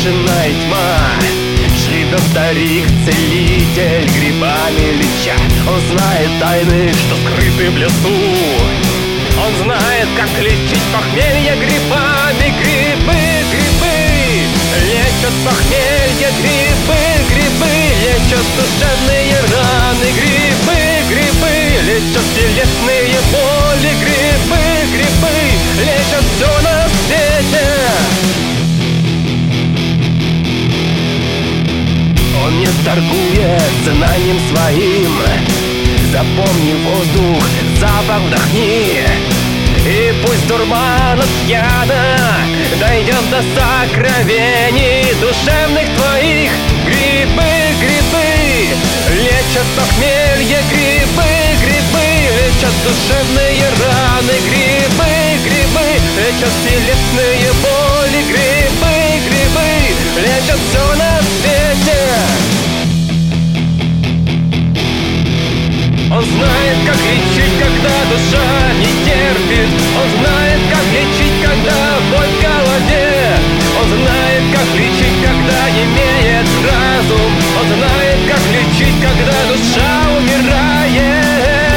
бешеная тьма. Живет старик-целитель, грибами леча. Он знает тайны, что скрыты в лесу. Он знает, как лечить похмелье грибами. Грибы, грибы лечат похмелье. Грибы, грибы лечат душевные раны. Грибы, грибы лечат телесные боли. Грибы, грибы лечат все на свете. Он не торгует знанием своим. Запомни воздух, запах вдохни. И пусть дурман от яда дойдет до сокровений душевных твоих. Грибы, грибы лечат похмелье. Грибы, грибы лечат душевные раны. Грибы, грибы лечат телесные боли. Грибы, грибы лечат все на свете. Он знает, как лечить, когда душа не терпит. Он знает, как лечить, когда боль в голове. Он знает, как лечить, когда не имеет разум. Он знает, как лечить, когда душа умирает.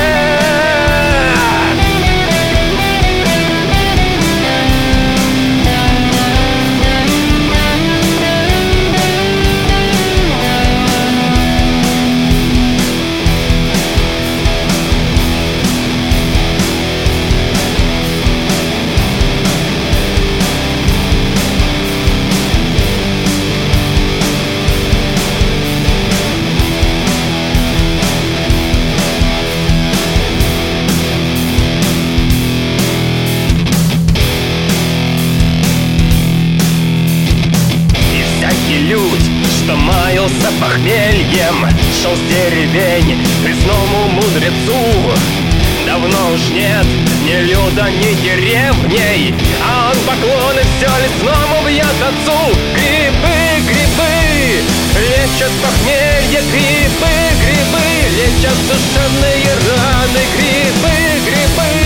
Что маялся похмельем, шел с деревень к лесному мудрецу. Давно уж нет ни люда, ни деревней, а он поклоны все лесному бьет отцу. Грибы, грибы лечат похмелье. Грибы, грибы лечат душевные раны. Грибы, грибы